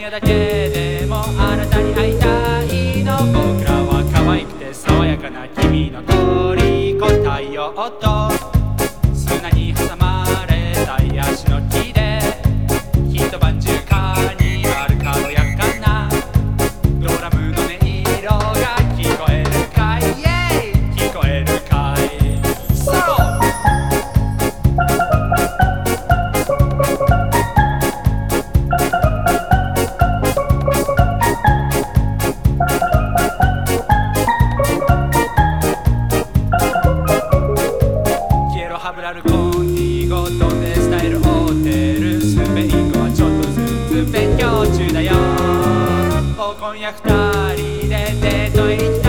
夜だけでもあなたに会いたいの。僕らは可愛くて爽やかな君の虜、太陽と砂に挟まれたヤシの木で一晩中カーニバル軽やかなドラムの音色が聞こえるかい、聞こえるかい。そうハブラルコンティゴどんでスタイルホテルスペイン語はちょっとずつ勉強中だよ。今夜二人でデート行きたい。